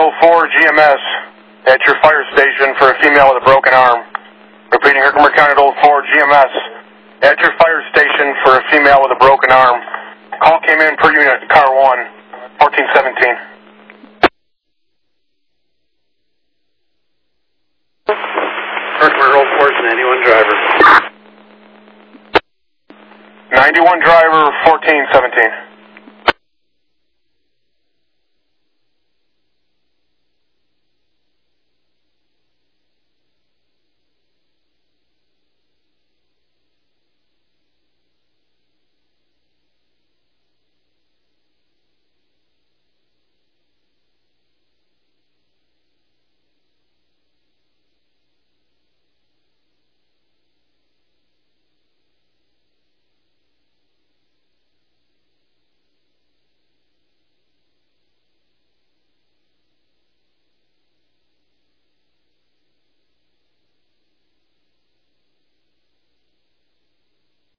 Colonel 4 GMS at your fire station for a female with a broken arm. Repeating, Herkimer County 4 GMS at your fire station for a female with a broken arm. Call came in per unit, car 1, 1417. Herkimer Roll Force, 91 driver. 91 driver, 1417.